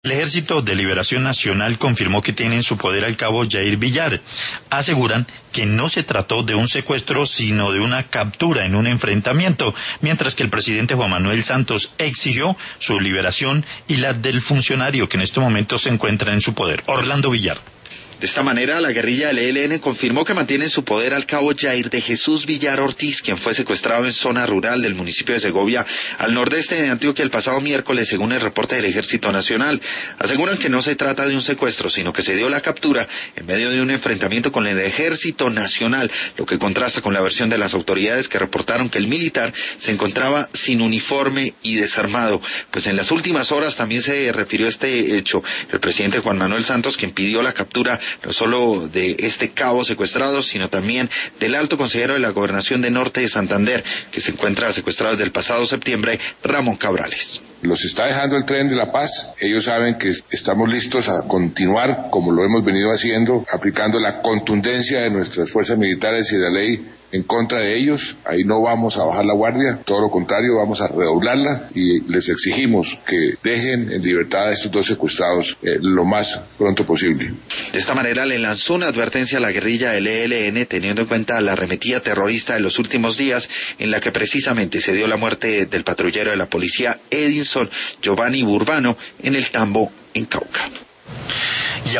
El Ejército de Liberación Nacional confirmó que tiene en su poder al cabo Jair Villar. Aseguran que no se trató de un secuestro, sino de una captura en un enfrentamiento, mientras que el presidente Juan Manuel Santos exigió su liberación y la del funcionario que en este momento se encuentra en su poder, Orlando Villar. De esta manera, la guerrilla del ELN confirmó que mantiene en su poder al cabo Jair de Jesús Villar Ortiz, quien fue secuestrado en zona rural del municipio de Segovia, al nordeste de Antioquia, el pasado miércoles, según el reporte del Ejército Nacional. Aseguran que no se trata de un secuestro, sino que se dio la captura en medio de un enfrentamiento con el Ejército Nacional, lo que contrasta con la versión de las autoridades que reportaron que el militar se encontraba sin uniforme y desarmado. Pues en las últimas horas también se refirió a este hecho el presidente Juan Manuel Santos, quien pidió la captura no solo de este cabo secuestrado, sino también del alto consejero de la Gobernación de Norte de Santander, que se encuentra secuestrado desde el pasado septiembre, Ramón Cabrales. Los está dejando el tren de la paz. Ellos saben que estamos listos a continuar como lo hemos venido haciendo, aplicando la contundencia de nuestras fuerzas militares y de la ley en contra de ellos. Ahí no vamos a bajar la guardia, todo lo contrario, vamos a redoblarla y les exigimos que dejen en libertad a estos dos secuestrados lo más pronto posible. De esta manera le lanzó una advertencia a la guerrilla del ELN, teniendo en cuenta la arremetida terrorista de los últimos días, en la que precisamente se dio la muerte del patrullero de la policía Edinson Giovanni Burbano en el Tambo, en Cauca.